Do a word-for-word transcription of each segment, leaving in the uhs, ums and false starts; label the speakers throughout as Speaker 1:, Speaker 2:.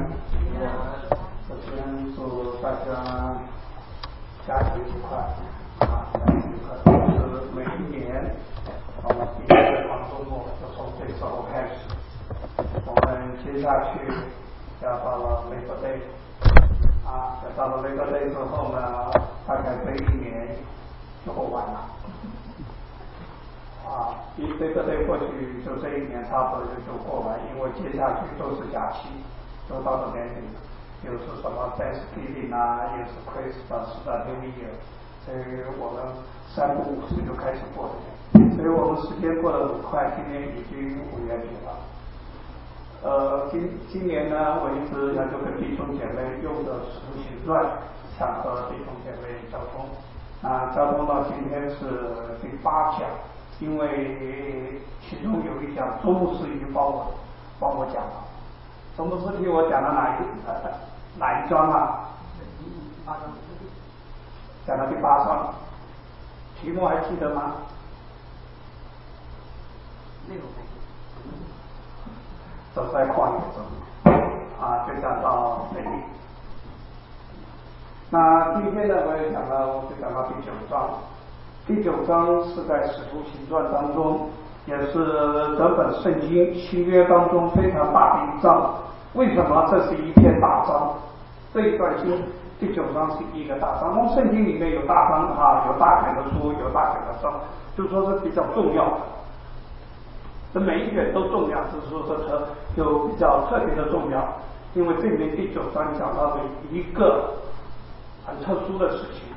Speaker 1: 首先祝大家假期愉快啊，假期愉快。就是每一年我们第一个长周末就从这时候开始，我们接下去要到了 Labor Day 啊，要到了 Labor Day 之后呢，大概这一年就过完了。啊，一这个day过去，就这一年差不多就就过完，因为接下去都是假期，都到了年底，又是什么 Thanksgiving 啊，又是 Christmas 的 New Year， 所以我们三不五时就开始过年，所以我们时间过得很快，今年已经五月底了。呃，今今年呢，我一直呢就跟弟兄姐妹用的使徒行传，想和弟兄姐妹交通。啊，交通到今天是第八讲。因为其中有一讲，周牧师已经帮我帮我讲了。周牧师替我讲了哪一呃哪一章啊？八章。讲到第八章，题目还记得吗？内容还记得。走在旷野中，啊，就讲到美丽。那今天呢，我也讲到，就讲到第九章。第九章是在使徒行传当中，也是整本圣经新约当中非常大的一章。为什么这是一篇大章？这一段经第九章是一个大章。我们圣经里面有大章啊，有大卷的书，有大卷的章，就说是比较重要的。这每一卷都重要，只是说这特就比较特别的重要，因为这里面第九章讲到的一个很特殊的事情。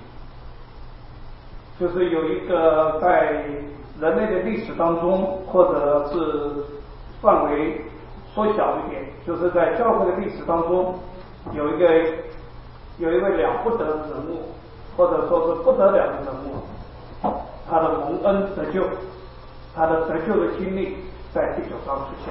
Speaker 1: 就是有一个在人类的历史当中，或者是范围缩小一点，就是在教会的历史当中，有一个有一位了不得的人物，或者说是不得了的人物，他的蒙恩得救，他的得救的经历在第九章出现。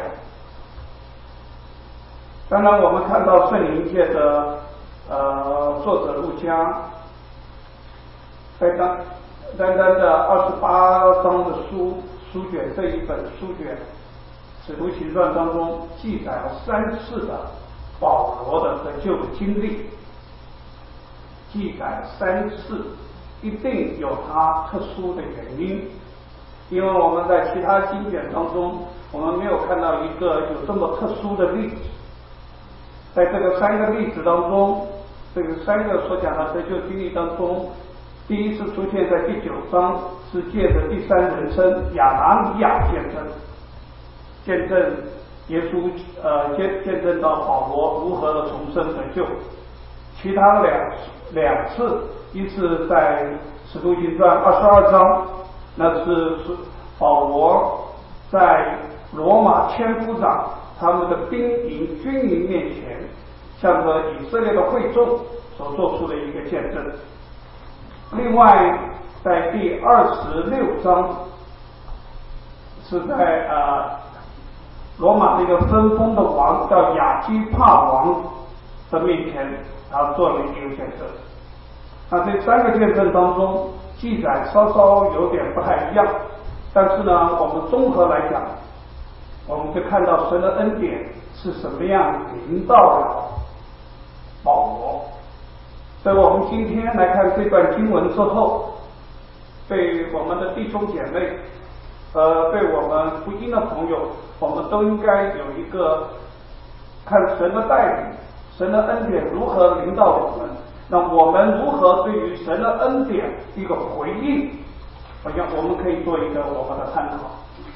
Speaker 1: 当然，我们看到圣灵界的呃作者路加，在当。单单的二十八章的书书卷，这一本书卷《使徒行传》当中记载了三次的保罗的得救的经历，记载了三次，一定有他特殊的原因。因为我们在其他经卷当中，我们没有看到一个有这么特殊的例子。在这个三个例子当中，这个三个所讲的得救经历当中，第一次出现在第九章，是借着第三人称亚拿尼亚见证，见证耶稣呃见见证到保罗如何的重生得救。其他两两次，一次在使徒行传二十二章，那是保罗在罗马千夫长他们的兵营军营面前，向着以色列的会众所做出的一个见证。另外，在第二十六章，是在呃罗马那个分封的王叫亚基帕王的面前，他做了一个见证。那这三个见证当中，记载稍稍有点不太一样，但是呢，我们综合来讲，我们就看到神的恩典是什么样临到了保罗。所以我们今天来看这段经文之后，对我们的弟兄姐妹，呃，对我们福音的朋友，我们都应该有一个看神的带领，神的恩典如何临到我们，那我们如何对于神的恩典一个回应，好像我们可以做一个我们的参考。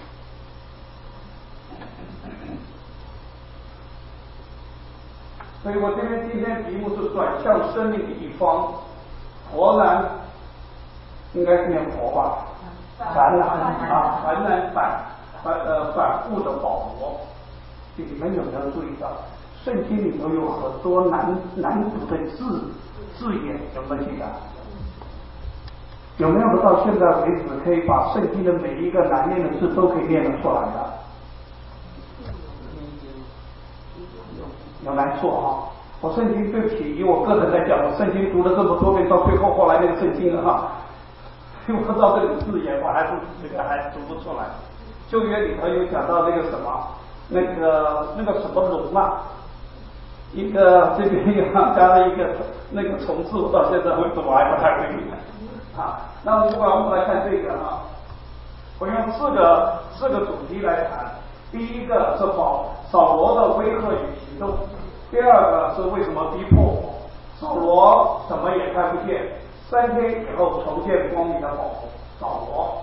Speaker 1: 所以我这边今天题目是转向生命的一方，佛难应该是念佛吧，凡难啊，凡难反反呃反复的保罗。你们有没有注意到，圣经里头有很多难难读的字字眼，有没有记得？有没有到现在为止可以把圣经的每一个难念的字都可以念得出来的？有难处哈，我圣经对不起，以我个人来讲，我圣经读了这么多遍，到最后后来那个圣经哈，用不到这个字眼，我还是这个还读不出来。旧约里头有讲到那个什么，那个那个什么龙啊， 一个这边有加了一个那个重字，我到现在为止我还不太会啊。那不管我们来看这个啊，我用四个四个主题来谈。第一个是保扫罗的威吓与行动，第二个是为什么逼迫我，扫罗什么也看不见，三天以后重见光明的保扫罗。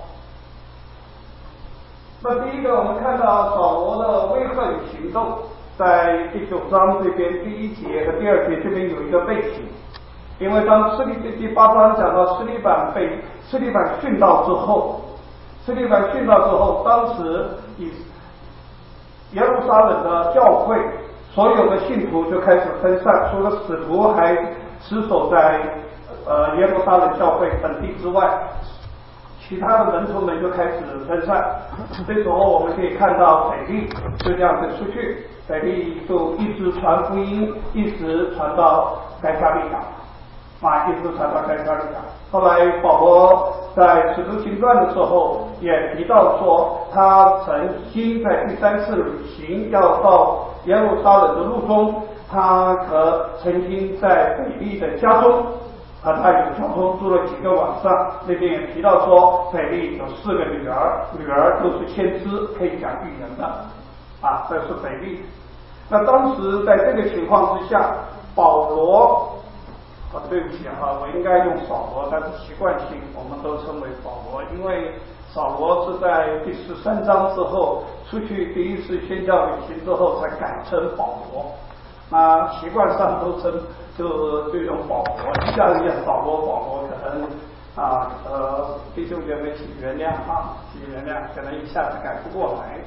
Speaker 1: 那第一个我们看到扫罗的威吓与行动，在第九章这边第一节和第二节这边有一个背景，因为当施利第八章讲到施利板被施利板殉道之后，施利板殉道之后，当时以耶路撒冷的教会所有的信徒就开始分散，除了使徒还持守在呃耶路撒冷教会本地之外，其他的门徒们就开始分散。这时候我们可以看到腓力就这样子出去，腓力就一直传福音，一直传到该撒利亚，啊，一直传到该撒利亚。后来保罗在使徒行传的时候也提到说，他曾经在第三次旅行要到耶路撒冷的路中，他和曾经在腓力的家中和他有交通，住了几个晚上。那边也提到说，腓力有四个女儿，女儿都是先知，可以讲预言的啊，这是腓力。那当时在这个情况之下，保罗啊，对不起哈、啊，我应该用扫罗，但是习惯性我们都称为保罗，因为扫罗是在第十三章之后出去第一次宣教旅行之后才改成保罗，那习惯上都称就就用保罗，一下子叫扫罗保罗，可能啊呃弟兄姐妹请原谅啊，请原谅，可能一下子改不过来。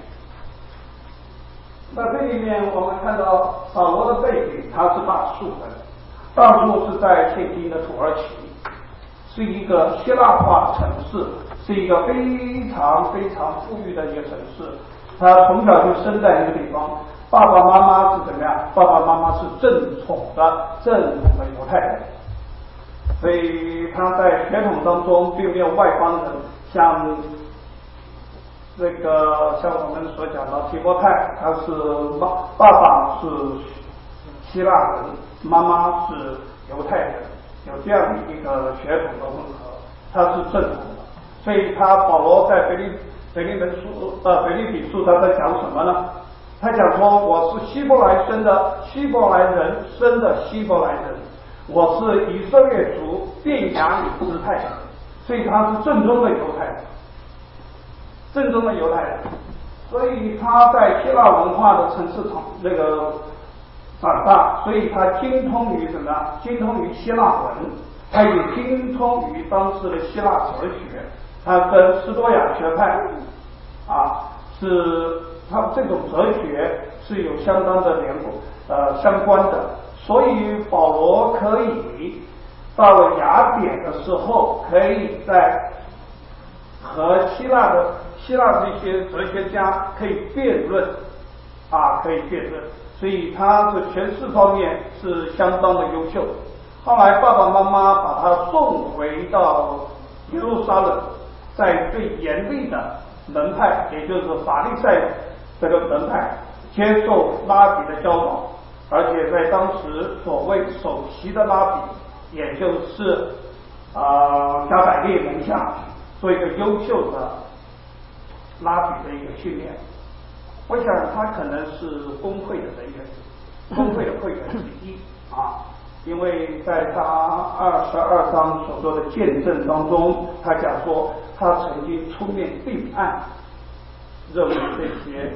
Speaker 1: 那这里面我们看到扫罗的背景，他是大数人。大数是在现今的土耳其，是一个希腊化城市，是一个非常非常富裕的一个城市。他从小就生在一个地方，爸爸妈妈是怎么样？爸爸妈妈是正统的正统的犹太人，所以他在血统当中并没有外邦人，像这个像我们所讲的提摩太，他是爸爸爸是希腊人，妈妈是犹太人，有这样的一个血统的混合，他是正统的。所以他保罗在腓利腓利门书呃腓利比书他在讲什么呢？他讲说，我是希伯来生的希伯来人生的希伯来人，我是以色列族便雅悯支派的，所以他是正宗的犹太人，正宗的犹太人。所以他在希腊文化的城市长那个长大，所以他精通于什么？精通于希腊文，他也精通于当时的希腊哲学。他跟斯多亚学派啊，是他这种哲学是有相当的联络呃相关的。所以保罗可以到了雅典的时候，可以在和希腊的希腊这些哲学家可以辩论啊，可以辩论。所以他的学识方面是相当的优秀。后来爸爸妈妈把他送回到耶路撒冷，在最严厉的门派，也就是法利赛这个门派接受拉比的教导，而且在当时所谓首席的拉比，也就是啊加百列门下做一个优秀的拉比的一个训练。我想他可能是工会的人员，工会的会员之一啊，因为在他二十二章所说的见证当中，他讲说他曾经出面定案，认为这些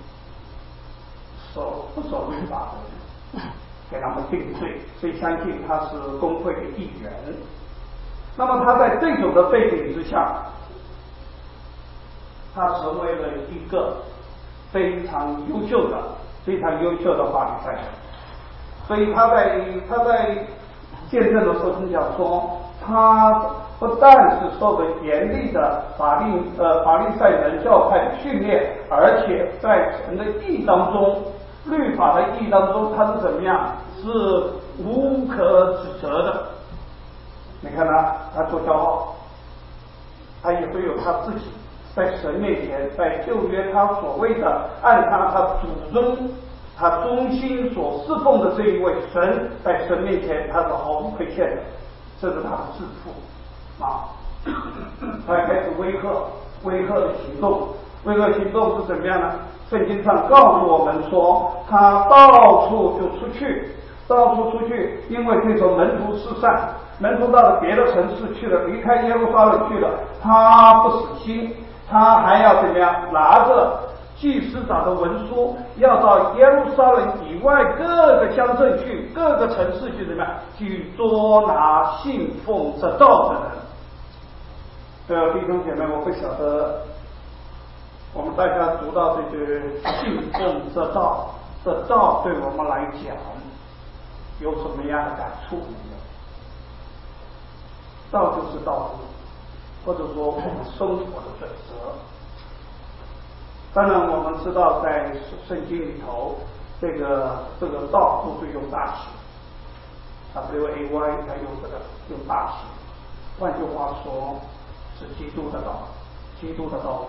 Speaker 1: 守不守律法的人给他们定罪，所以相信他是工会的一员。那么他在这种的背景之下，他成为了一个非常优秀的、非常优秀的法利赛人，所以他在他在见证的时候就讲说，他不但是受了严厉的法利呃法利赛人教派的训练，而且在神的义当中、律法的义当中，他是怎么样？是无可指责的。你看他，他做骄傲，他也会有他自己。在神面前，在旧约他所谓的按他他祖宗他忠心所侍奉的这一位神，在神面前他是毫无亏欠的，这是他的自负啊。他开始威吓，威吓的行动，威吓行动是怎么样呢？圣经上告诉我们说，他到处就出去，到处出去，因为这种门徒失散，门徒到了别的城市去了，离开耶路撒冷去了，他不死心，他还要怎么样？拿着祭司长的文书，要到耶路撒冷以外各个乡镇去，各个城市去怎么样？去捉拿信奉这道的人。呃，弟兄姐妹，我不晓得我们大家读到这句信奉这道，这道对我们来讲有什么样的感触？道就是道路，或者说我们生活的准则。当然，我们知道在圣经里头，这个这个道都是用大写 ，W A Y， 它用这个用大写。换句话说，是基督的道，基督的道路。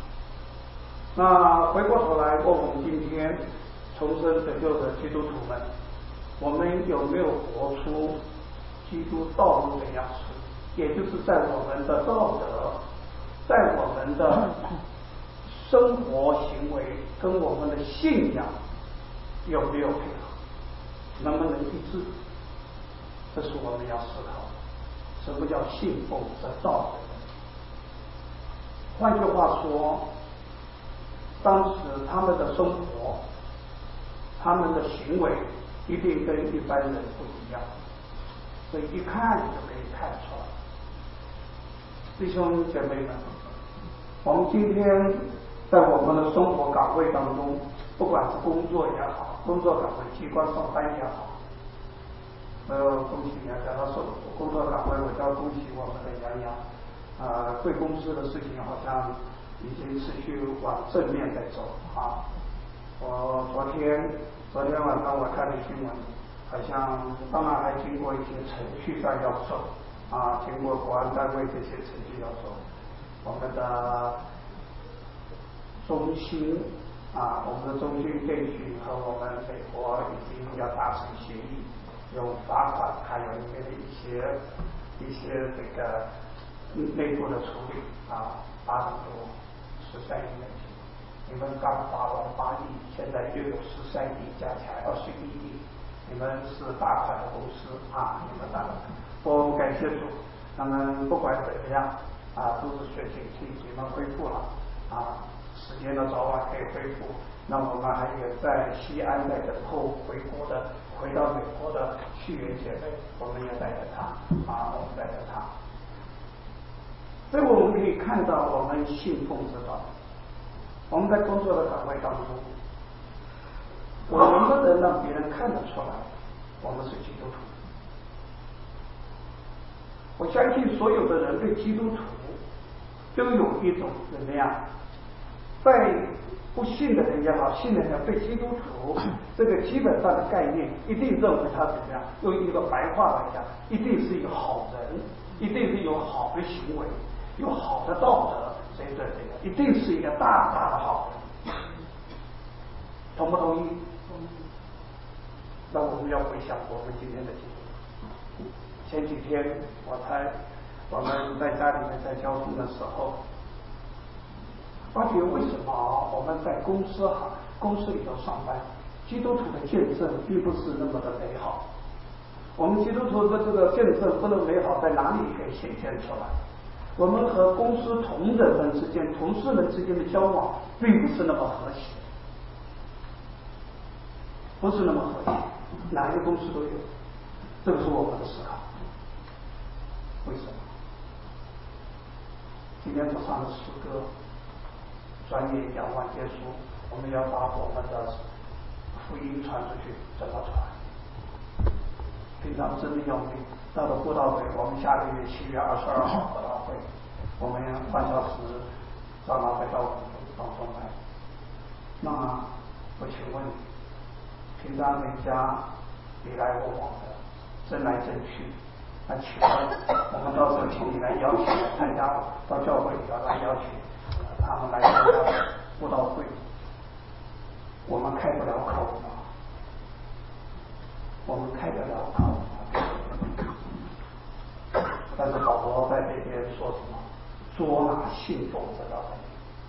Speaker 1: 那回过头来问我们今天重生得救的基督徒们，我们有没有活出基督道路的样式？也就是在我们的道德，在我们的生活行为跟我们的信仰有没有配合，能不能一致？这是我们要思考的。什么叫信奉这道德？换句话说，当时他们的生活，他们的行为一定跟一般人不一样，所以一看就可以看出来。弟兄姐妹们，我们今天在我们的生活岗位当中，不管是工作也好，工作岗位机关上班也好，呃，恭喜大家，他说工作岗位，我就要恭喜我们的杨洋，啊、呃，贵公司的事情好像已经持续往正面在走啊。我昨天昨天晚上我看了新闻，好像当然还经过一些程序上要走啊，经过国安单位这些程序要走。我们的中心啊，我们的中心电讯和我们美国已经要达成协议，有罚款，还有一些一些一些这个内部的处理啊，八亿多，十三亿美金。你们刚罚完八亿，现在又有十三亿，加起来二十一亿。你们是大款的公司啊，你们大款，我们感谢主。那么不管怎么样啊，都是学习期，你们恢复了啊，时间的早晚可以恢复。那我们还有在西安在等候回国的，回到美国的续缘姐妹，我们也在等他啊，我们在等他。所以我们可以看到，我们信奉之道。我们在工作的岗位当中，我能不能让别人看得出来，我们是基督徒？我相信所有的人对基督徒都有一种怎么样，在不信的人也好，信的人对基督徒这个基本上的概念，一定认为他怎么样？用一个白话来讲，一定是一个好人，一定是有好的行为，有好的道德，谁对谁的，一定是一个大大的好人。同不同意？那我们要回想我们今天的基督徒。前几天我才我们在家里面在交通的时候，发觉为什么我们在公司哈公司里头上班，基督徒的见证并不是那么的美好。我们基督徒的这个见证不能美好，在哪里可以显现出来？我们和公司同仁们之间、同事们之间的交往，并不是那么和谐，不是那么和谐，哪一个公司都有。这个是我们的思考。为什么？今天早上的诗歌，专业讲完结束，我们要把我们的福音传出去，怎么传？平常真的要命。到了布道会，我们下个月七月二十二号布道会，我们半小时长老会到我们当中来。那么我请问你，平常人家你来我往的，争来争去，那请问我们到时候请你来邀请来参加，到教会里头来邀请他们来参加布道会，我们开不了口吗？ 我们开得了口。但是保罗在这边说什么？捉拿信奉这道理，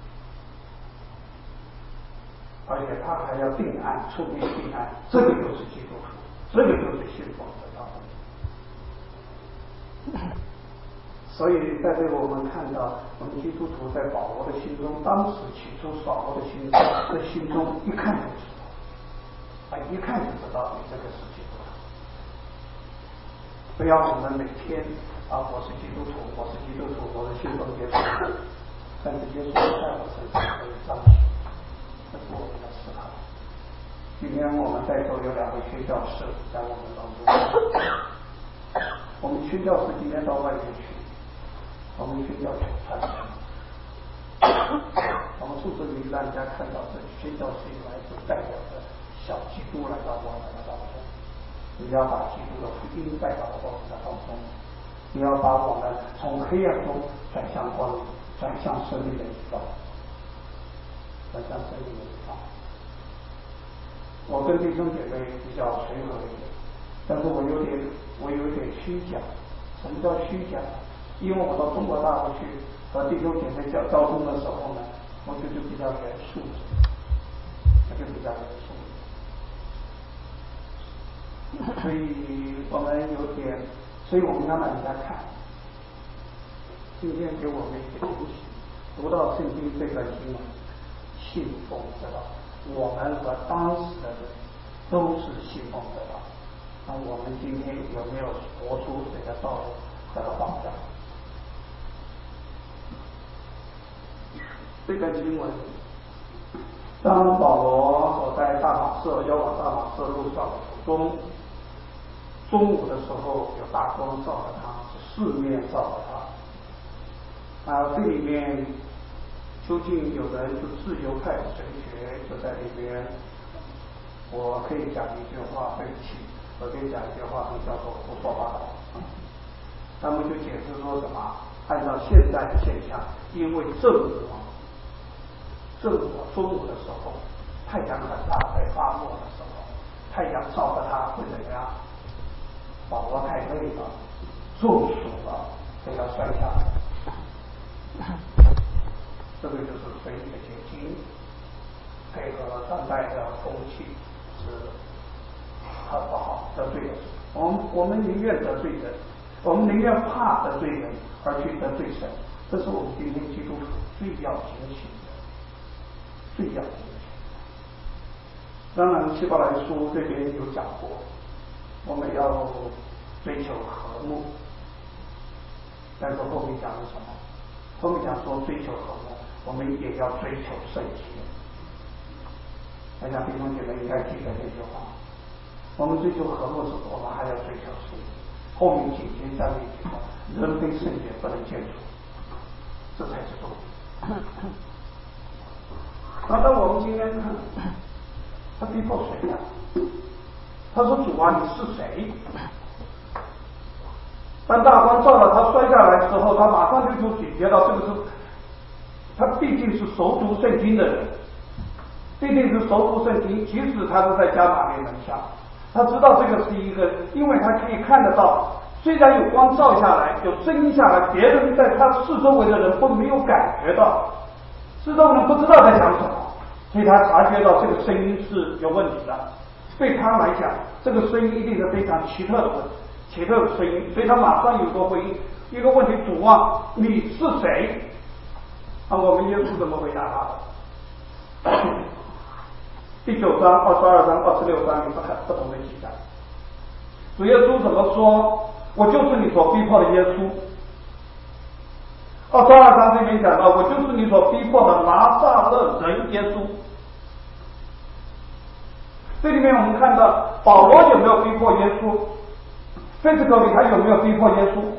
Speaker 1: 而且他还要定案，出兵定案，这个就是基督徒，这个就是信奉这道理。所以在这个我们看到，我们基督徒在保罗的心中，当时起初保罗的心中，在心中一看就知道，啊，一看就知道你这个是基督徒。不要我们每天啊，我是基督徒，我是基督徒，我是信奉耶稣，但是耶稣在我身上可以彰显，这是我们的思考。今天我们在座有两位宣教士在我们当中，我们宣教士今天到外面去，我们宣教去传承，我们宿舍里让人家看到这宣教士来是代表着小基督来到我们的当中。你要把基督的福音带到我们的当中，你要把我们从黑暗中转向光明，转向生命的希望，转向生命的希望。我跟弟兄姐妹比较随和一点，但是我有点我有点虚假。什么叫虚假？因为我到中国大陆去和弟兄姐妹交交通的时候呢，我就就比较严肃，我就比较严肃。所以我们有点，所以我们要让人家看。今天给我们一个提醒，读到圣经这段经文，信奉之道，我们和当时的人都是信奉之道。那我们今天有没有活出这个道路和榜样？这段经文，当保罗走在大马色要往大马色路上的途中。中午的时候有大光照着他，四面照着他。啊，这里面究竟有人是自由派神学就在里边。我可以讲一句话，对不起，我可以讲一句话，叫做胡说八道。他们就解释说什么？按照现在的现象，因为正午，正午中午的时候，太阳很大，在发落的时候，太阳照着他会怎么样？保罗太累了，中暑了，给他摔下来。这个就是水里的结晶，配合当代的风气是很不好，得罪人。我们我们宁愿得罪人，我们宁愿怕得罪人而去得罪神，这是我们今天基督徒最要警醒的，最要警醒的。当然，希伯来书这边有讲过。我们要追求和睦，但是后面讲的什么？后面讲说追求和睦，我们也要追求圣洁。大家弟兄姐妹应该记得这句话。我们追求和睦时，我们还要追求圣洁。后面紧接下来一句话：人非圣洁不能见主，这才是重点。那当我们今天看，他逼迫谁呀？他说：“主啊，你是谁？”当大光照了他摔下来之后，他马上就就警觉到这个是，他毕竟是熟读圣经的人，毕竟是熟读圣经，即使他是在加马列门下，他知道这个是一个，因为他可以看得到，虽然有光照下来，有声音下来，别人在他四周围的人都没有感觉到，四周人不知道在讲什么，所以他察觉到这个声音是有问题的。对他来讲，这个声音一定是非常奇特的问题，奇特的声音，所以他马上有个回应，一个问题：主啊，你是谁？啊，我们耶稣怎么回答他的？第九章、二十二章、二十六章有不不同的记载。主耶稣怎么说？我就是你所逼迫的耶稣。二十二章这边讲到，我就是你所逼迫的拿撒勒人耶稣。这里面我们看到保罗有没有逼迫耶稣 ？physically 他有没有逼迫耶稣？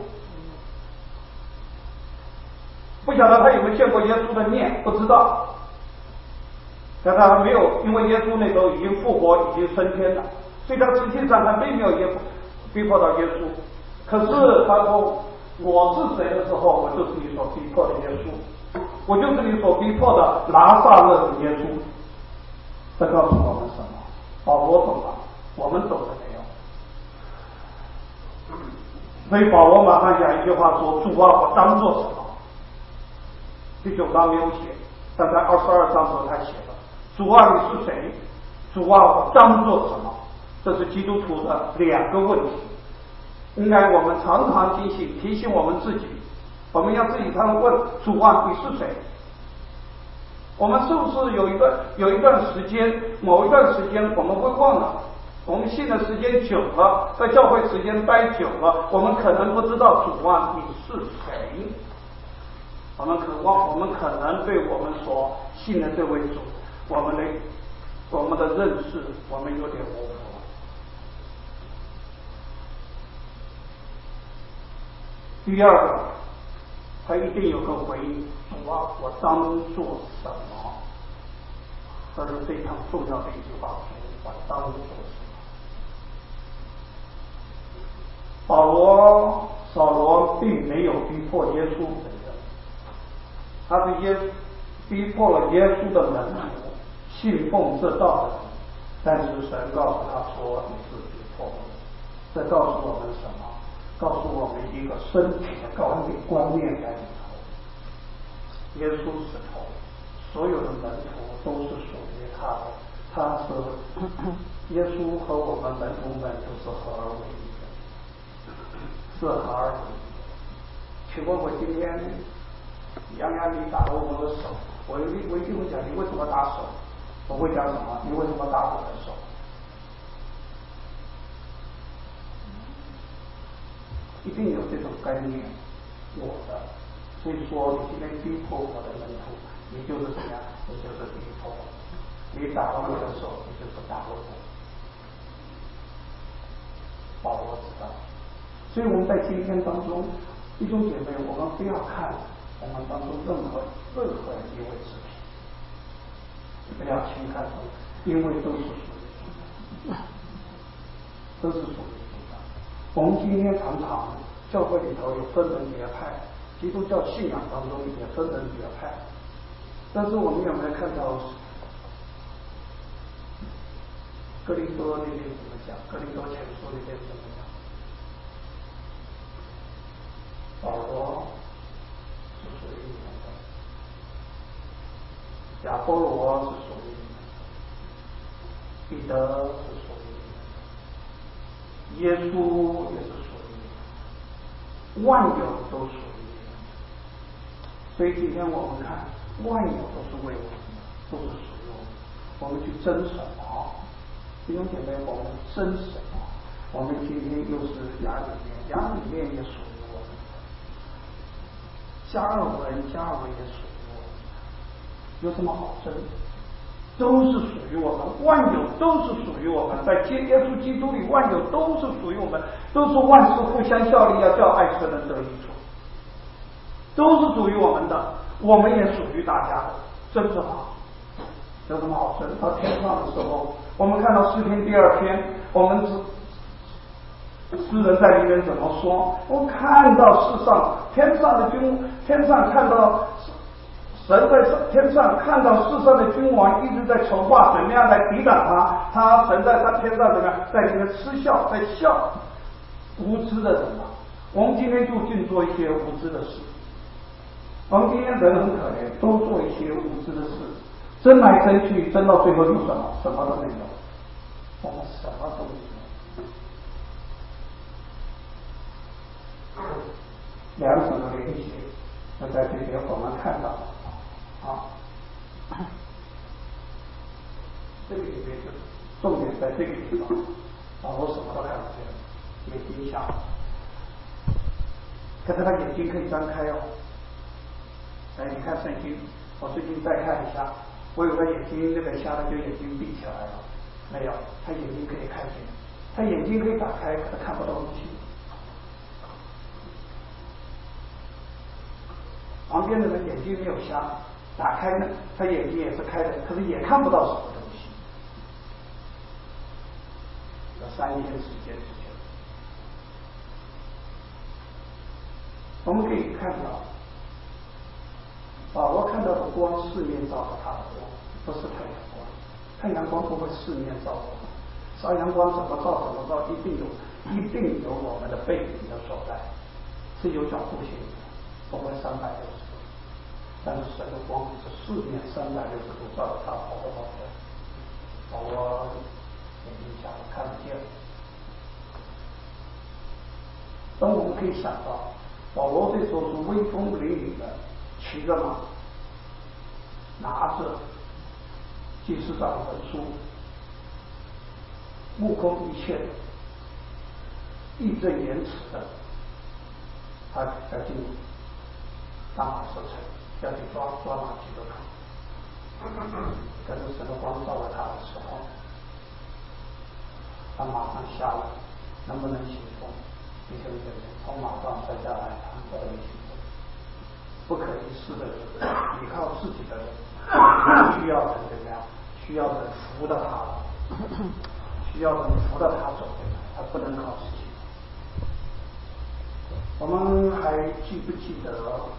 Speaker 1: 不晓得他有没有见过耶稣的面，不知道。但他没有，因为耶稣那时候已经复活，已经升天了，所以他实际上他并没有耶逼迫到耶稣。可是他说我是谁的时候，我就是你所逼迫的耶稣，我就是你所逼迫的拿撒勒的耶稣。这告诉我们什么？保罗懂了，我们懂了没有？ 所以保罗马上讲一句话说：“主啊，我当做什么？”第九章没有写，但在二十二章时候他写了：“主啊，你是谁？主啊，我当做什么？”这是基督徒的两个问题。应该我们常常提醒提醒我们自己，我们要自己常问：主啊，你是谁？我们是不是有一个有一段时间，某一段时间我们会忘了？我们信的时间久了，在教会时间待久了，我们可能不知道主啊你是谁。我们渴望，我们可能对我们所信的这位主，我们的我们的认识，我们有点模糊。第二个，他一定有个回应：主啊，我当做什么？这是非常重要的一句话，主，我当做什么？保罗、扫罗并没有逼迫耶稣本人，他是耶逼迫了耶稣的门徒信奉这道的人，但是神告诉他说：“你是逼迫我。”这告诉我们什么？告诉我们一个身体的观念观念在里头。耶稣是头，所有的门徒都是属于他的，他是耶稣和我们门徒们都是合而为一的，是合而为一。请问我今天杨洋你打了我的手，我一我一定会讲你为什么打手？我会讲什么？你为什么打我的手？一定有这种概念，我的。所以说，你今天逼迫我的门徒，你就是怎么样？你就是逼迫我。你打了我的手，你就是打了我。保罗知道。所以我们在今天当中，弟兄姐妹，我们不要看我们当中任何任何一位肢体，不要轻看他们，因为都是属于主的，都是属于主的。我们今天常常教会里头有分门别派，基督教信仰当中也分门别派，但是我们有没有看到哥林多那边怎么讲？哥林多前书那边怎么讲？保罗是属于你们的，亚波罗是属于你们的，彼得是属于你们的，耶稣也是属于你们的，万有都属于你们的。所以今天我们看，万有都是为我们的，都是属于我们。我们去争什么？弟兄姐妹，我们争什么？我们今天又是雅里面，雅里面也属于我们的，加尔文，加尔文也属于我们的，有什么好争？都是属于我们，万有都是属于我们，在耶稣基督里，万有都是属于我们，都是万事互相效力，要叫爱神人得益处，都是属于我们的，我们也属于大家的，争什么？有什么好争？到天上的时候，我们看到诗篇第二篇，我们诗人在里面怎么说？我看到世上天上的君，天上看到神在天上看到世上的君王一直在筹划怎么样来抵挡他，他神在他天上怎么样，在里面嗤笑，在笑无知的人啊！我们今天就尽做一些无知的事，我们今天人很可怜，都做一些无知的事。争来争去，争到最后有什么？什么都没有，我们什么都没有。两者的联系，那在这边我们看到啊，这个里面就重点在这个地方，保罗什么都看不见，眼睛瞎，可是他眼睛可以张开哦。哎，你看圣经，我最近再看一下。我有个眼睛那个瞎的，就眼睛闭起来了，没有，他眼睛可以看见，他眼睛可以打开，可他看不到东西。旁边的人眼睛没有瞎，打开呢，他眼睛也是开的，可是也看不到什么东西。有三天时间之前，我们可以看到。保罗看到的光四面照着他的光，不是太阳光，太阳光不会四面照着他， 杀阳光怎么照怎么照，一定有一定有我们的背景的所在，是有角度性的，不会三百六十度。但是神的光是四面三百六十度照着他跑着跑着，保罗眼睛瞎了看不见。但我们可以想到，保罗这时候是威风凛凛的骑着马，拿着祭司长的书，目空一切的，义正言辞的，他要进大马士城，要去抓抓拿基督徒。可是神的光照了他的时候，他马上下来，能不能行动？弟兄姐妹，从马上摔下来，他不能行动。不可一世的人，依靠自己的人，需要人怎么样？需要人扶着他，需要人扶着他走，他不能靠自己。我们还记不记得，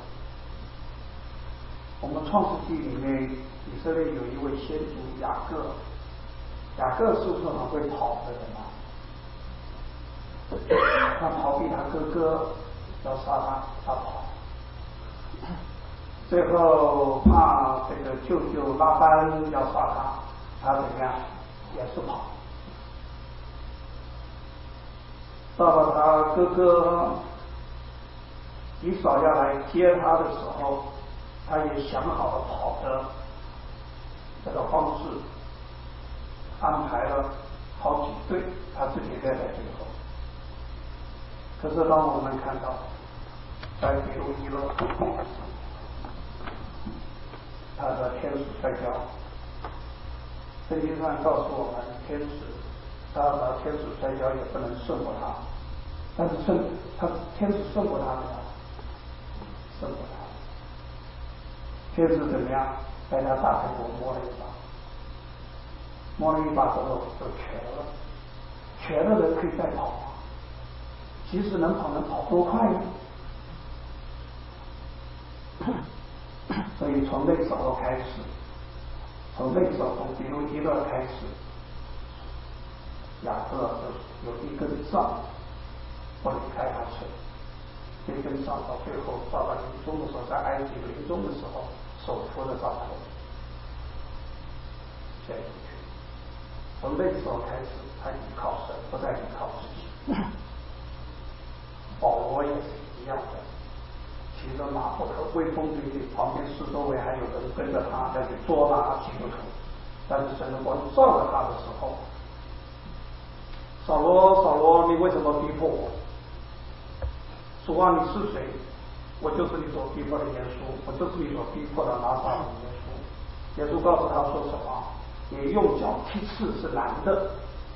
Speaker 1: 我们创世纪里面，以色列有一位先祖雅各，雅各是不是很会跑的人啊？他逃避他哥哥要杀他，他跑。最后怕这个舅舅拉班要杀他，他怎么样？也是跑。到了他哥哥以扫要来接他的时候，他也想好了跑的这个方式，安排了好几队，他自己列在最后。可是当我们看到在比如伊勒，他的天使摔跤，圣经上告诉我们，天使他的天使摔跤也不能胜过他，但是胜他天使胜过他的，胜过他。天使怎么样？在他大腿骨摸了一把，摸了一把之后就瘸了。瘸的人可以再跑吗？即使能跑，能跑多快呢？所以从那时候开始，从那时候从比如伊勒开始，雅各就有一根杖不离开他手，这根杖到最后到了临终的时候，在埃及临终的时候，手扶着杖头陷进去。从那时候开始，他依靠神，不再依靠自己。保罗也是一样的，骑着马不可威风凛凛，旁边四周围还有人跟着他要去捉拿基督徒。但是神的光照了他的时候，扫罗，扫罗，你为什么逼迫我？主啊，你是谁？我就是你所逼迫的耶稣，我就是你所逼迫的拿撒勒耶稣。耶稣告诉他说什么？你用脚踢刺是难的，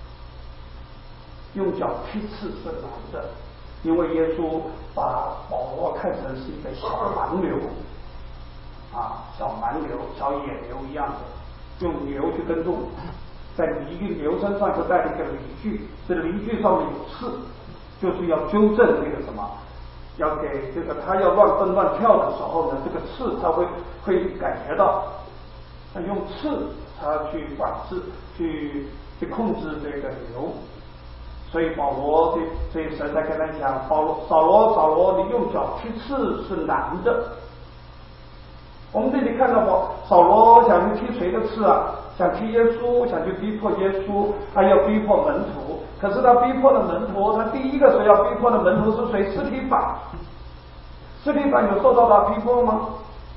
Speaker 1: 用脚踢刺是难的。因为耶稣把保罗看成是一个小蛮牛，啊，小蛮牛、小野牛一样的，用牛去耕种，在犁具牛身上就带了一个犁具，这犁具上面有刺，就是要纠正这个什么，要给这个他要乱蹦乱跳的时候呢，这个刺他会会感觉到，他用刺他去管制，去去控制这个牛。所以保罗这这神在跟他讲，保罗扫罗扫罗，你用脚踢刺是难的。我们这里看到保扫罗想去踢谁的刺啊？想踢耶稣，想去逼迫耶稣，他要逼迫门徒。可是他逼迫的门徒，他第一个谁要逼迫的门徒是谁？司提反。司提反有受到他逼迫吗？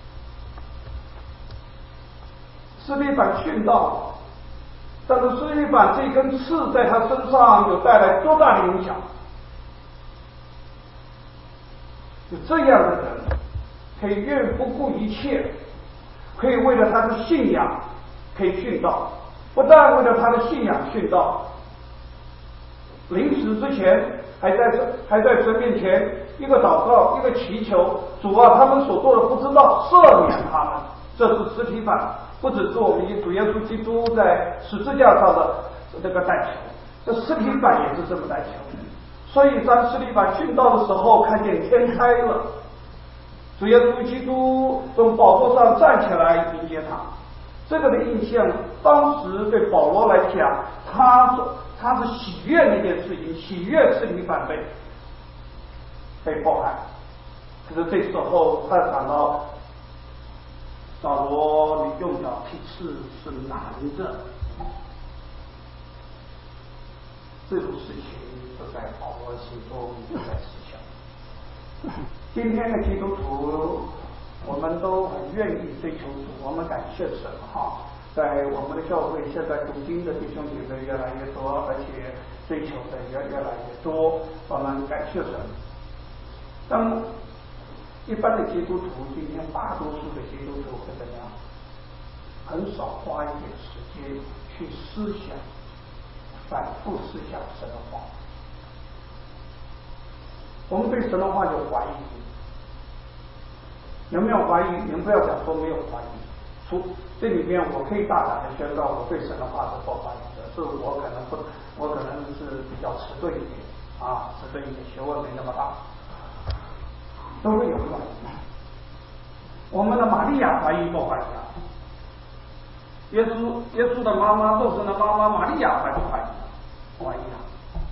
Speaker 1: 司提反殉道。但是司提反这根刺在他身上有带来多大的影响？就这样的人，可以愿不顾一切，可以为了他的信仰可以殉道，不但为了他的信仰殉道，临死之前还在还在神面前一个祷告，一个祈求，主啊，他们所做的不知道，赦免他们。这是司提反，不只是我们主耶稣基督在十字架上的这个代求，这司提反也是这么代求。所以当司提反殉道的时候，看见天开了，主耶稣基督从宝座上站起来迎接他。 这个的印象，当时对保罗来讲，他说他是喜悦那件事情，喜悦是你反被被迫害。可是这时候他感到，保罗，你用脚踢刺是难的，这种事情就在保罗心中就在思想。今天的基督徒，我们都很愿意追求主，我们感谢神哈。在我们的教会，现在读经的弟兄姐妹越来越多，而且追求的也越来越多，我们感谢神。当一般的基督徒，今天大多数的基督徒会怎样？很少花一点时间去思想、反复思想神的话。我们对神的话有怀疑，有没有怀疑？您不要讲说没有怀疑。出这里面，我可以大胆的宣告，我对神的话是不怀疑的。是我可能不，我可能是比较迟钝一点啊，迟钝一点，学问没那么大，都会有怀疑。我们的玛利亚怀疑不怀疑啊？耶稣，耶稣的妈妈，肉身的妈妈玛利亚怀不怀疑？怀疑啊。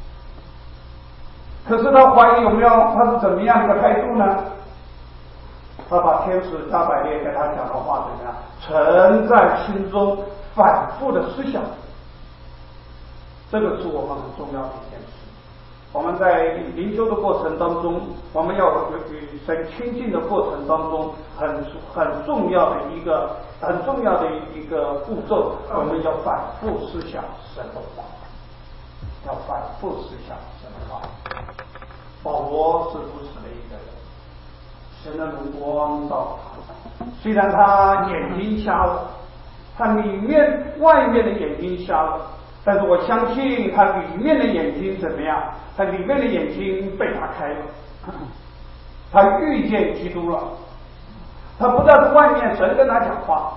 Speaker 1: 可是他怀疑有没有？他是怎么样的态度呢？他把天使加百列给他讲的话怎么样？存在心中，反复的思想。这个是我们很重要的一件事。我们在灵修的过程当中，我们要与神亲近的过程当中，很很重要的一个很重要的一个步骤，我们要反复思想神的话，要反复思想神的话。保罗是如此的一个人，神的荣光到他，虽然他眼睛瞎了，他里面外面的眼睛瞎了，但是我相信他里面的眼睛怎么样？他里面的眼睛被打开了，他遇见基督了。他不但是外面神跟他讲话，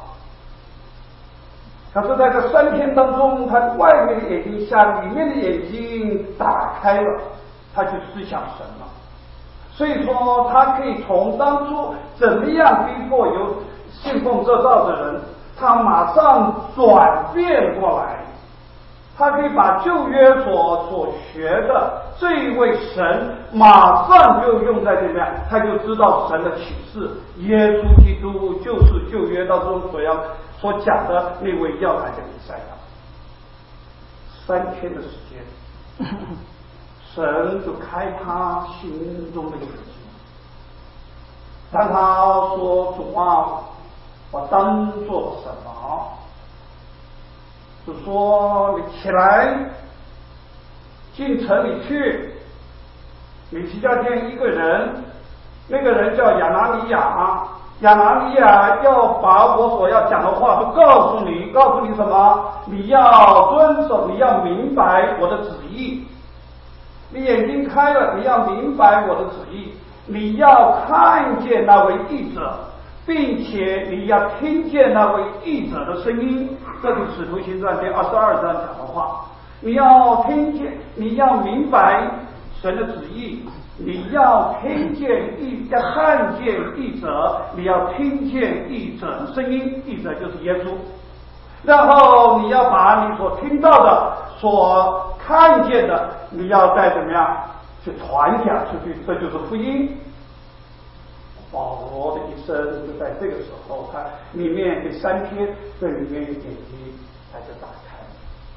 Speaker 1: 可是在这三天当中，他外面的眼睛瞎，里面的眼睛打开了，他去思想神了。所以说，他可以从当初怎么样逼迫有信奉这道的人，他马上转变过来。他可以把旧约所所学的这一位神，马上就用在这边，他就知道神的启示，耶稣基督就是旧约当中所要所讲的那位要来的弥赛亚。三天的时间，神就开他心中的眼睛。当他说：“主啊，我当做什么？”就说你起来进城里去，你去要见一个人，那个人叫亚拿尼亚，亚拿尼亚要把我所要讲的话都告诉你，告诉你什么？你要遵守，你要明白我的旨意。你眼睛开了，你要明白我的旨意，你要看见那位译者，并且你要听见那位译者的声音。这是使徒行传第二十二章讲的话。你要听见，你要明白神的旨意，你要听见译，要看见译者，你要听见译者的声音，译者就是耶稣。然后你要把你所听到的、所看见的，你要再怎么样去传讲出去，这就是福音。保罗的一生就在这个时候，他里面这三天，这里面的眼睛他就打开了，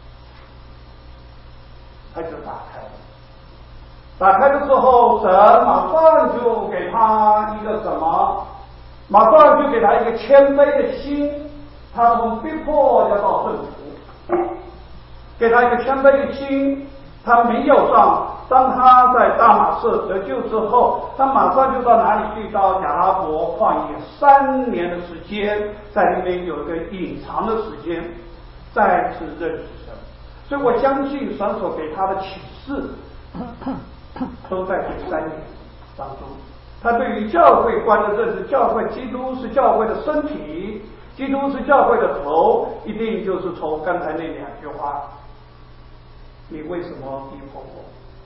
Speaker 1: 他就打开了。打开的时候，神马上就给他一个什么？马上就给他一个谦卑的心。他从逼迫要到顺服，给他一个谦卑的心。他没有上。当他在大马士得救之后，他马上就到哪里去？到亚拉伯旷野三年的时间，在那边有一个隐藏的时间，再次认识神。所以我相信神所给他的启示，都在这三年当中。他对于教会观的认识，教会基督是教会的身体，基督是教会的头，一定就是从刚才那两句话：你为什么逼迫我？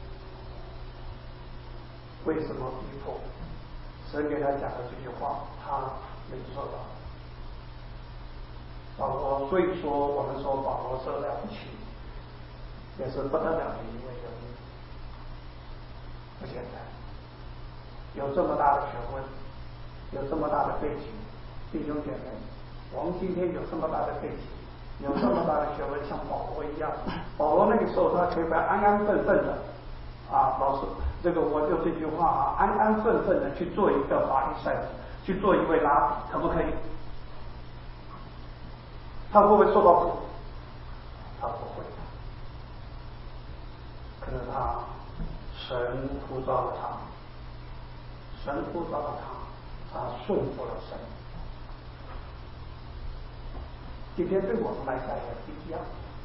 Speaker 1: 为什么逼迫？神给他讲的这句话，他领受到。 保罗，所以说我们说保罗是了不起，也是不得了的一位人物，不简单，有这么大的学问，有这么大的背景，弟兄姐妹，我们今天有这么大的背景，有这么大的学问，像保罗一样，保罗那个时候他可以安安分分的啊，老师，这个我就这句话啊，安安分分的去做一个法利赛人，去做一位拉比，可不可以？他会不会受到苦？他不会的。可是他，神呼召了他，神呼召了他，他顺服了神。今天对我们来讲也是一样，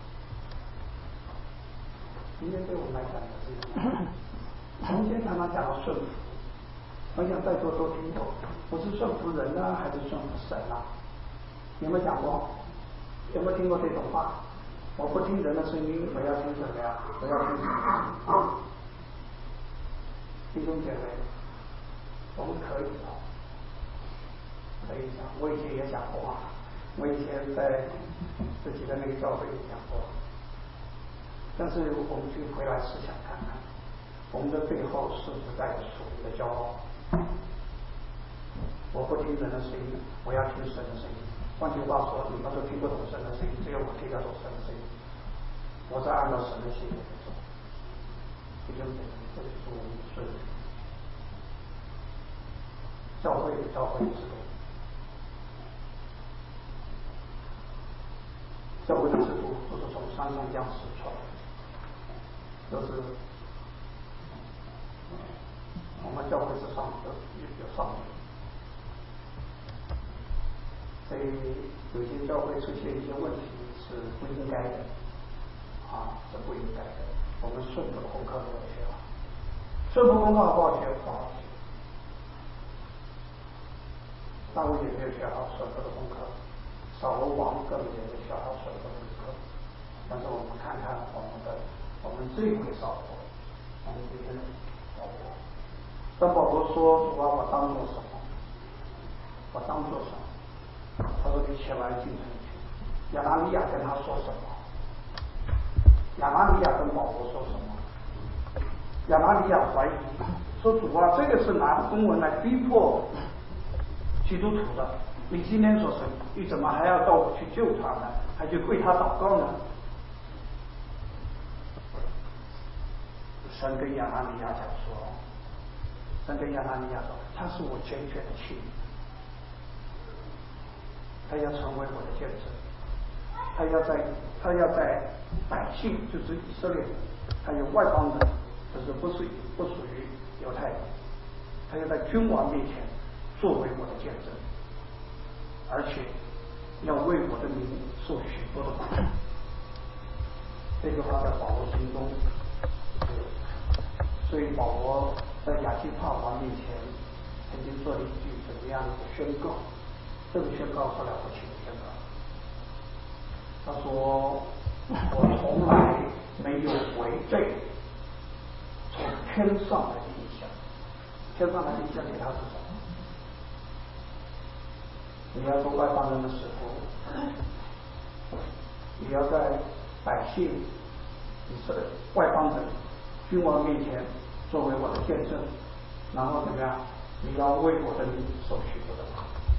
Speaker 1: 今天对我们来讲也是一样。我们今天常常讲到顺服，我想在座都听过，我是顺服人呢，还是顺服神啊？有没有讲过？有没有听过这种话？我不听人的声音，我要听什么呀？我要听神啊！弟兄姐妹，我们可以的，可以讲。我以前也讲过啊，我以前在自己的那个教会也讲过。但是我们去回来思想看看，我们的背后是不是带着属灵的骄傲？我不听人的声音，我要听神的声音。换句话说，你们都听不懂神的声音，只有我听得懂神的声音。我是按照神的心意去走，弟兄姐妹，这就是我们的顺服。教会有教会的制度，教会的制度都是从山上降世出来的，都是我们教会是上有有上面。所以有些教会出现一些问题是不应该的，啊，是不应该的。我们顺服功课没有学好，顺服功课好不好学？不好学。大卫也没有学好顺服的功课，扫罗王更也没有学好顺服的功课。但是我们看看我们的我们这一回扫罗，我们今天的保罗，当保罗说主啊，我当做什么？我当做什么？他说：“你前来进城去。”亚拿尼亚跟他说什么？亚拿尼亚跟保罗说什么？亚拿尼亚怀疑说：“主啊，这个是拿公文来逼迫基督徒的。你今天所说，你怎么还要到我去救他呢？还去为他祷告呢？”神跟亚拿尼亚讲说：“神跟亚拿尼亚说，他是我拣选的器皿。”他要成为我的见证，他要在他要在百姓，就是以色列，还有外邦人，就是不是不属于犹太人，他要在君王面前作为我的见证，而且要为我的名受许多的苦。这句话在保罗心中，所以保罗在亚基帕王面前曾经做了一句怎么样的宣告？这个宣告是了不起的宣告。他说：“我从来没有违背从天上来的意象。天上来的意象给他是什么？你要做外邦人的使徒，你要在百姓、以色列外邦人、君王面前作为我的见证，然后怎么样？你要为我的名受许多的苦。”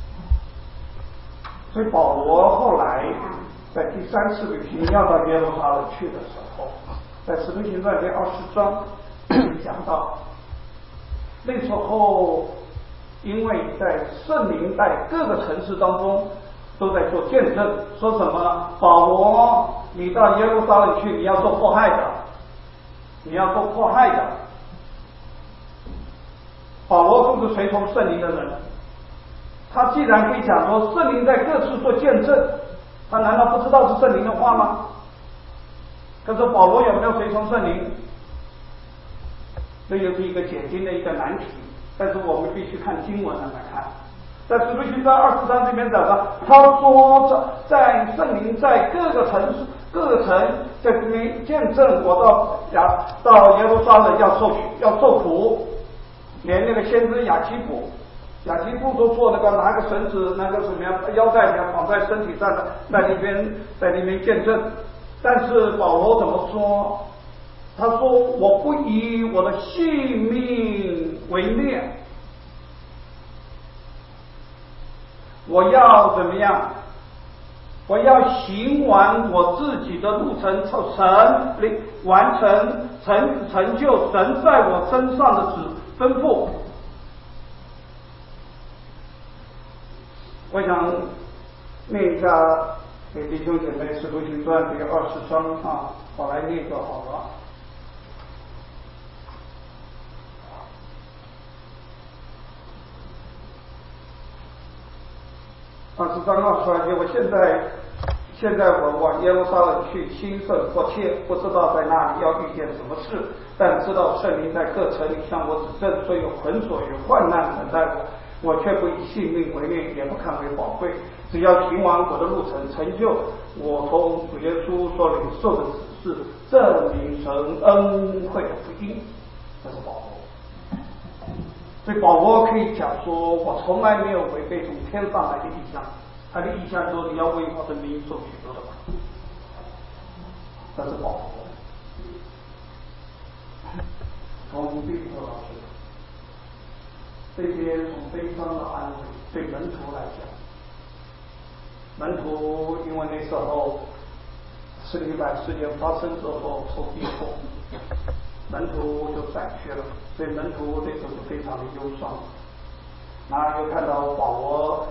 Speaker 1: 所以保罗后来在第三次旅行要到耶路撒冷去的时候，在使徒行传第二十章讲到，那时候因为在圣灵在各个城市当中都在做见证，说什么呢？保罗，你到耶路撒冷去，你要做迫害的，你要做迫害的。保罗不是随从圣灵的人。他既然可以讲说圣灵在各处做见证，他难道不知道是圣灵的话吗？可是保罗有没有随从圣灵？这又是一个解经的一个难题，但是我们必须看经文来看。在使徒行传二十章这边讲到，他说在圣灵在各个城市、各个城在这边见证我到亚到耶路撒冷要受要受苦，连那个先知雅基布雅基布都做那个拿个绳子，那个什么样腰带这样绑在身体上的，在里边在里面见证。但是保罗怎么说？他说：“我不以我的性命为念，我要怎么样？我要行完我自己的路程，成完成成成就神在我身上的指吩咐。”我想念一下给弟兄姐妹《使徒行传》这个二十章啊，我来念就好了。二十章二十二节，我现在现在我往耶路撒冷去，心甚迫切，不知道在那里要遇见什么事，但知道圣灵在各城里向我指证，所以有捆锁与患难等待我。我却不以性命为念，也不看为宝贵，只要行完我的路程，成就我从主耶稣所领受的指示，证明神恩惠的福音。这是保罗。所以保罗可以讲说，我从来没有违背从天上来的意象。他的意象说，你要为我的名受许多的苦。这是保罗。从彼得老师这些从悲伤的安慰，对门徒来讲，门徒因为那时候使徒百事件发生之后受逼迫，门徒就斩去了，所以门徒那时候就非常的忧伤。那又看到保罗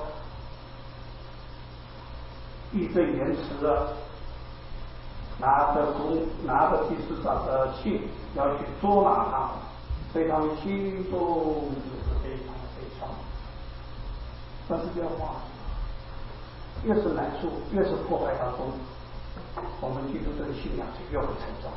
Speaker 1: 义正言辞的拿着公拿着祭司长的信要去捉拿他，所以他们心中就是非常悲伤。但是这样话，越是难处，越是破坏当中，我们基督徒的信仰就越会成长。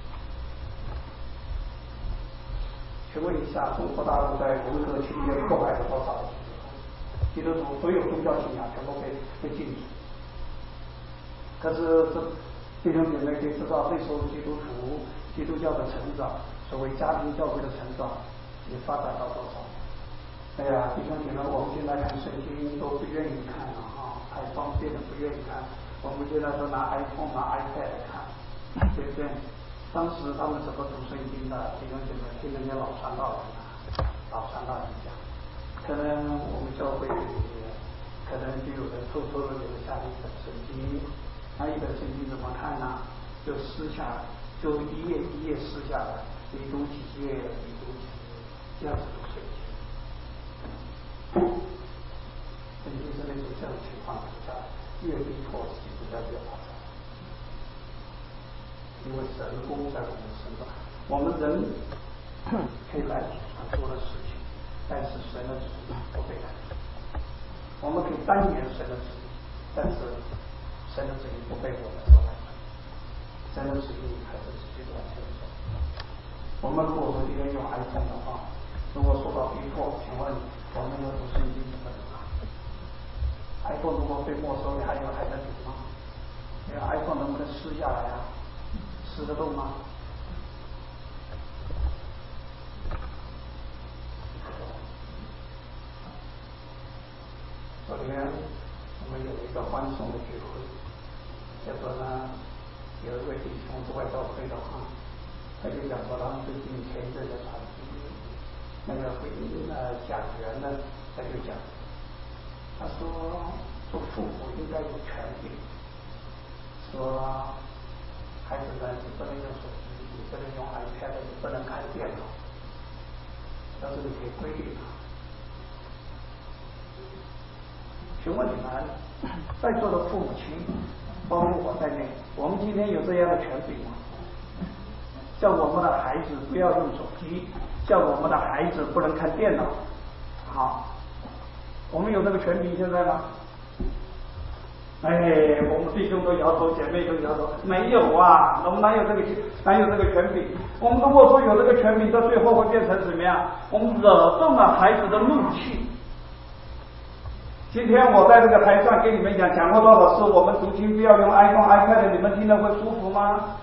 Speaker 1: 请问一下，中国大陆在文革期间破坏了多少基督徒？基督徒所有宗教信仰全部被被禁止。可是这弟兄姐妹可以知道，那时候基督徒基督教的成长，所谓家庭教会的成长，也发展到多少？哎呀，弟兄姐妹，我们现在看圣经都不愿意看了啊，太方便了，不愿意看。我们现在都拿 iPhone 拿 iPad 来看，对不对？当时他们怎么读圣经的？弟兄姐妹，听人家老传道人啊，老传道人讲，可能我们教会里面，可能就有人偷偷的留下一本圣经。那一本圣经怎么看呢？就撕下来，就一页一页撕下来，你读几页，你读几页，这样子读圣经。圣经是那种这样的情况之下，越逼迫基督教越发展，因为神功在我们身上，我们人可以来很多的事情，但是神的旨意不被改变。我们可以单言神的旨意，但是神的旨意不被我们所改变，神的旨意还是直接往前走。我们如果说今天用 iPhone 的话，如果受到逼迫，请问我们要读圣经怎么读啊 ？iPhone 如果被没收，还有还能读吗？你看 iPhone 能不能撕下来啊？撕得动吗？昨天我们有一个欢送的聚会，结果呢，有一位弟兄是外教会的啊，他就讲说他们最近前一阵的传福音，那个会呃讲员呢，他就讲，他说做父母应该有权利，说孩子们你不能用手机，你不能用 iPad， 你不能看电脑，但是你可以规定他。请问你们在座的父母亲，包括我在内，我们今天有这样的权柄吗？叫我们的孩子不要用手机，叫我们的孩子不能看电脑，好，我们有这个权柄现在吗？哎，我们弟兄都摇头，姐妹都摇头，没有啊，我们哪有这个哪有这个权柄？我们如果说有这个权柄，到最后会变成怎么样？我们惹动了孩子的怒气。今天我在这个台上给你们讲讲过多少次，我们读经不要用 iPhone、iPad， 你们听了会舒服吗？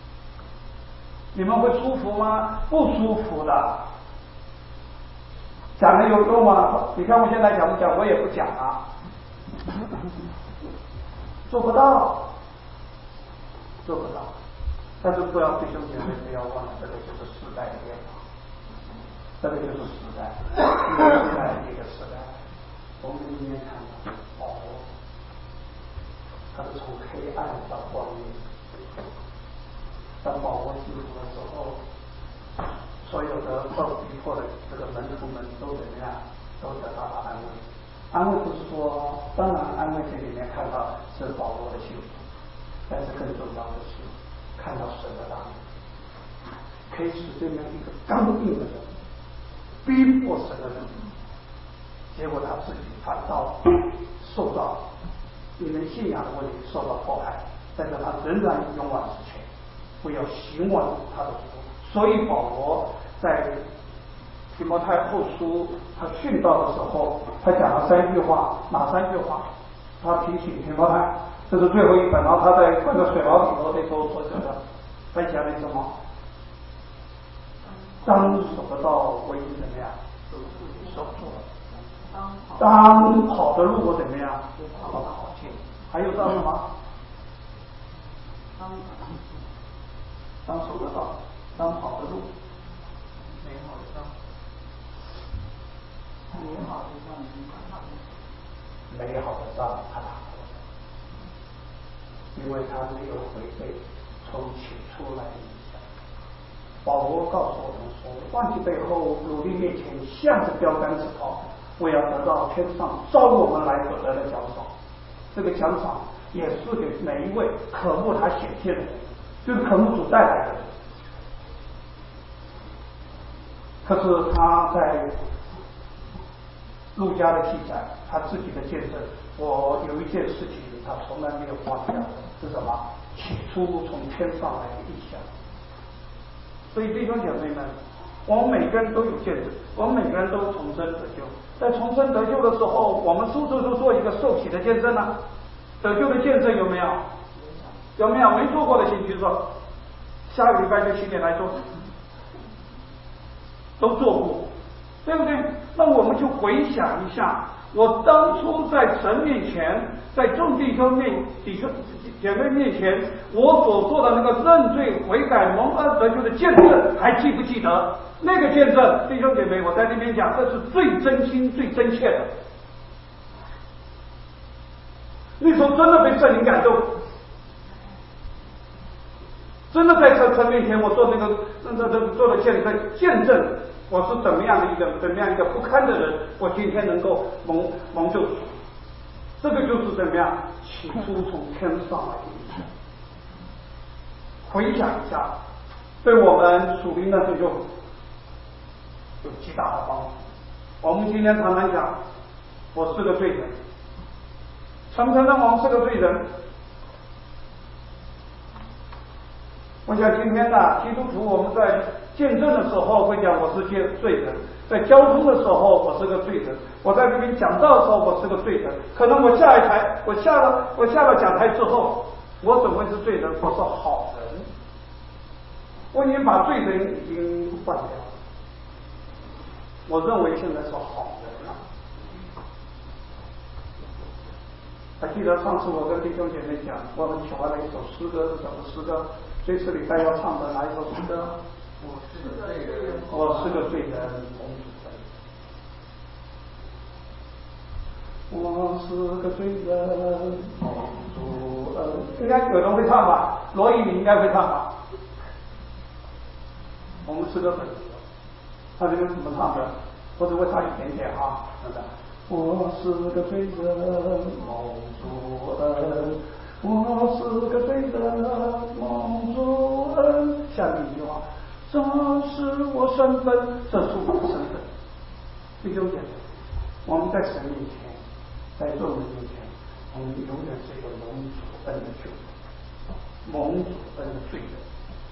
Speaker 1: 你们会舒服吗？不舒服的。 讲了有用吗？你看我现在讲不讲？我也不讲啊，做不到，做不到。但是不要弟兄姐妹不要忘了，这个就是时代的变化，这个就是时代，一个时代一个时代。我们今天看到保罗，他是从黑暗到光明。当保罗进入的时候，所有的受逼迫的这个门徒们都怎么样？都得到了安慰。安慰不是说，当然安慰这里面看到是保罗的幸福，但是更重要的是看到神的大能，可以使这样一个刚硬的人逼迫神的人，结果他自己反倒受到因为信仰的问题受到迫害，但是他仍然勇往直前，不要行完他的福。所以保罗在提摩太后书他训道的时候，他讲了三句话，哪三句话？他提醒提摩太，这是最后一本，然后他在关在水牢里头的时候所讲的，他讲的什么？当守得到为怎么样？守住了。当跑的路我怎么样？跑得好近。还有叫什么？当当守得到，当跑的路。美好的仗，美好的仗，美好的仗他打过，因为他没有违背从起初来的意向。保罗告诉我们说，忘记背后，努力面前，向着标杆直跑，为要得到天上招我们来所得的奖赏。这个奖赏也是给每一位渴慕他显现的人，就是渴慕主带来的人。可是他在路加的记载，他自己的见证，我有一件事情他从来没有忘掉，是什么？起初从天上来的意象。所以弟兄姐妹们，我们每个人都有见证，我们每个人都重生得救。在重生得救的时候，我们是不是都做一个受洗的见证呢？得救的见证有没有？有没有？没做过的请举手。下个礼拜就请你来做。都做过，对不对？那我们就回想一下，我当初在神面前，在众弟兄面、弟兄姐妹面前，我所做的那个认罪悔改蒙恩得救的见证，还记不记得？那个见证，弟兄姐妹，我在这边讲，这是最真心、最真切的。那时候真的被圣灵感动，真的在神神面前，我做那个那那那做的见证，见证我是怎么样的一个怎么样一个不堪的人，我今天能够蒙蒙救赎，这个就是怎么样起初从天上来的意象。回想一下，对我们属灵的这就有极大的帮助。我们今天常常讲，我是个罪人，承不承认我们是个罪人？我想今天呢、啊，基督徒我们在见证的时候会讲我是罪罪人，在交通的时候我是个罪人，我在这边讲道的时候我是个罪人。可能我下一台，我下了我下了讲台之后，我怎么会是罪人？我是好人，我已经把罪人已经换掉了。我认为现在是好人了。还记得上次我跟弟兄姐妹讲，我很喜欢的一首诗歌是什么诗歌？这次礼拜要唱的哪一首诗歌？我是个罪人，我是个罪人，蒙主恩。我是个罪人，蒙主恩。应该有人会唱吧？罗毅，你应该会唱吧？我们是个本子，他这个怎么唱的？或者会唱一点点哈，是的。我是个罪人，蒙主恩。我是个罪人，蒙主恩。下面一句话，这是我身份，这是我的身份。弟兄姐妹，我们在神面前，在众人面前，我们永远是一个蒙主恩的罪人，蒙主恩的罪人。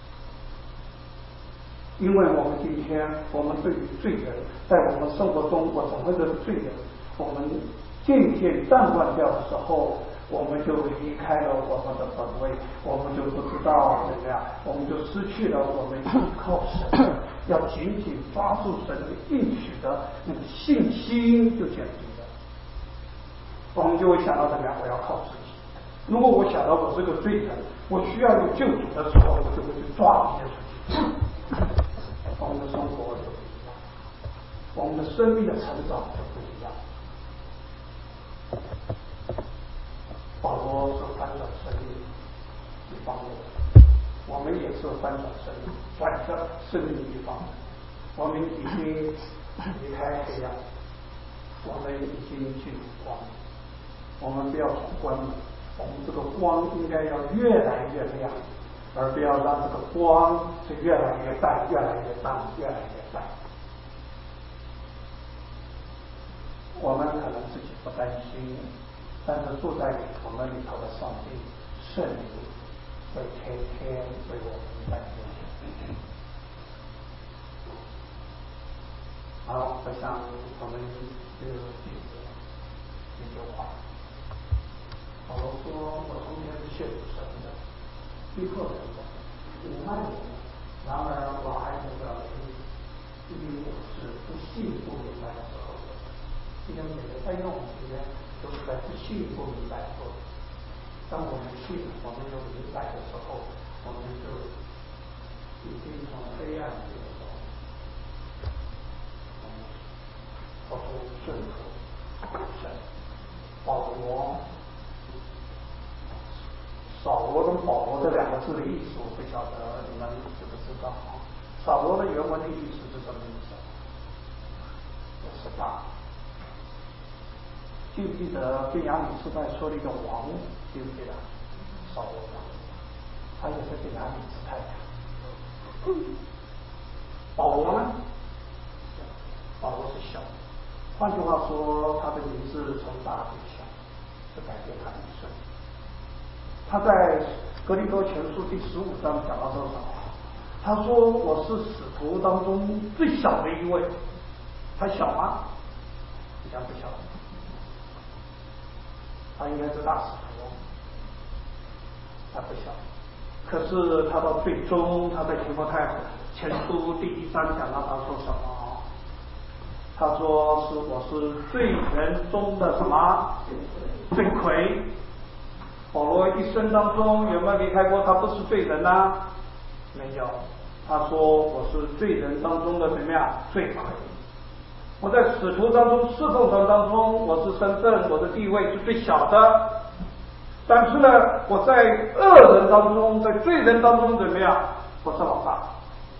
Speaker 1: 因为我们今天，我们对于罪人，在我们生活中，我成为这个罪人，我们渐渐淡忘掉的时候，我们就离开了我们的本位，我们就不知道怎么样，我们就失去了我们依靠神的要紧紧抓住神的应许的那个信心就建立了。我们就会想到怎么样？我要靠自己。如果我想到我是个罪人，我需要有救主的时候，我就会去抓耶稣。我们的生活就不一样，我们的生命的成长就不一样。保罗是翻转生命一方面，我们也是翻转生命、转折生命一方面。我们已经离开黑暗，我们已经进入光。我们不要闯关门，我们这个光应该要越来越亮，而不要让这个光是越来越淡、越来越淡、越来越淡。我们可能自己不担心，但是住在我们里头的上帝圣灵会天天为我们担心。好，我想我们就记住一句话。保罗说：“我从前是亵渎神的，逼迫人的，辱骂人的。然而我还有个原因，因为我是不信不明白的时候做的。弟兄姐妹，在用我们里面都是在不信不明白做的。当我们信，我们有明白的时候，我们就已经从黑暗里面活出顺服神。保罗。”扫罗跟保罗这两个字的意思，我不晓得你们知不知道啊？扫罗的原文的意思是什么意思？就是大。记不记得便雅悯时代说了一个王？记不记得？扫罗王，他也是便雅悯支派的。保罗呢？保罗是小。换句话说，他的名字从大变小，就改变他一生。他在格林多前书第十五章讲到这什么？他说：“我是使徒当中最小的一位。”他小吗？比较不小，他应该是大使徒，他不小。可是他到最终，他在提摩太前书第一章讲到他说什么？他说：“是我是罪人中的什么罪魁。”保罗一生当中有没有离开过他不是罪人呢、啊？没有。他说我是罪人当中的怎么样罪魁。我在使徒当中侍奉神当中，我是身份我的地位是最小的。但是呢，我在恶人当中，在罪人当中怎么样？我是老大。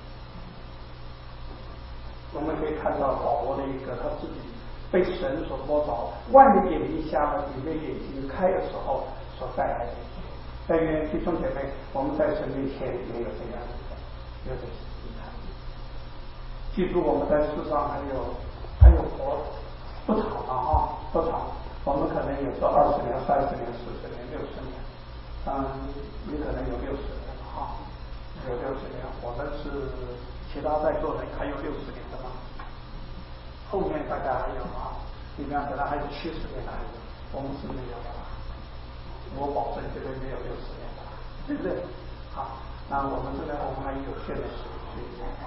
Speaker 1: 我们可以看到保罗的一个他自己被神所摸着，外面眼睛瞎了，里面眼睛开的时候。所带来的，但愿弟兄姐妹，我们在神面前也有这样的，有这遗憾。记住，我们在世上还有还有活不长了啊，不长。我们可能也是二十年、三十年、四十年、六十年，嗯，你可能有六十年了哈，有六十年。我们是其他在座的还有六十年的吗？后面大概还有啊，里面可能还有七十年的还有，我们是没有的。我保证绝对没有六十年的，对不对？好，那我们这边我们还有限的时间，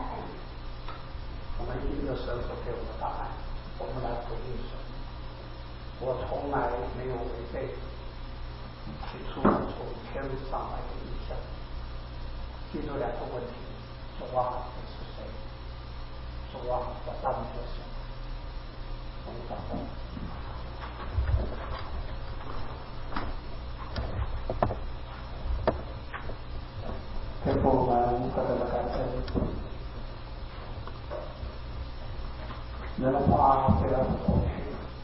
Speaker 1: 我们因着神所给我们的答案，我们来回应神。我从来没有违背起初从天上来的意向。记住两个问题：主啊，你是谁？主啊，我当作什么？我们祷告。天父，我们何等的感恩！人的话虽然是过去，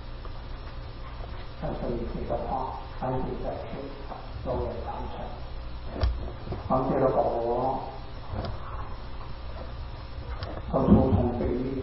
Speaker 1: 但是你这个话安定在天，永远长存。方借了保罗，他初从背逆，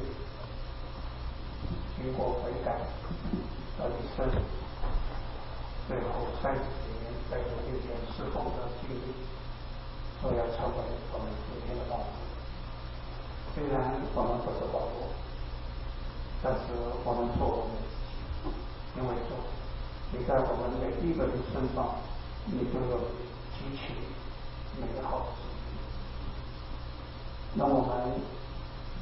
Speaker 1: 经过悔改，到一生，最后三十年在主面前侍奉的经历。都要成为我们今天的保罗。虽然我们不是保罗，但是我们做我们自己，因为主，你在我们每一个人身上，你都有极其美好的事情。让我们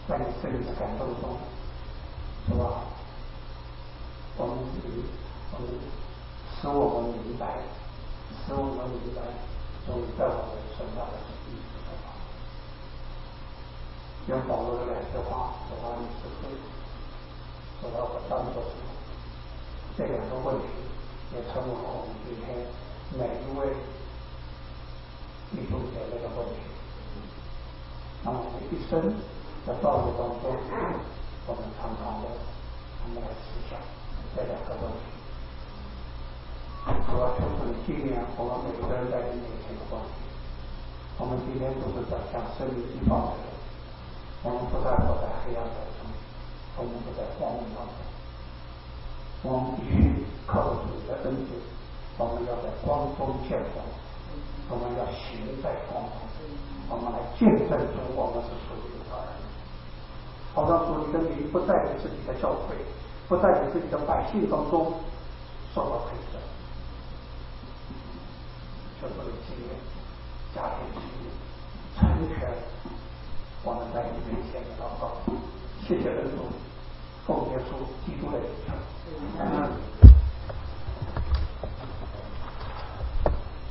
Speaker 2: 在你生命的感动中，是吧？我们明，我们使我们明白，使我们明白，主在我们身上的旨意是什么。用保罗的两句话，主啊，你是谁？主啊，我当作什么？这两个问题也成为了我们今天每一位弟兄姐妹的问题。那么我们一生在道路当中，我们常常的，我们来思想这两个问题。主要求主纪念我们每个人在你面前的关系。我们今天都是走向生命地方的人，我们不再活在黑暗当中，我们不在光明当中。我们必须靠着主的恩典，我们要在光中见光，我们要行在光中，我们来见证主我们是属于他的。好让主你的名不在你自己的教会，不在你自己的百姓当中受到推升。求主的纪念，家庭纪念，成全我们在你面前的祷告。谢谢恩主，奉耶稣基督的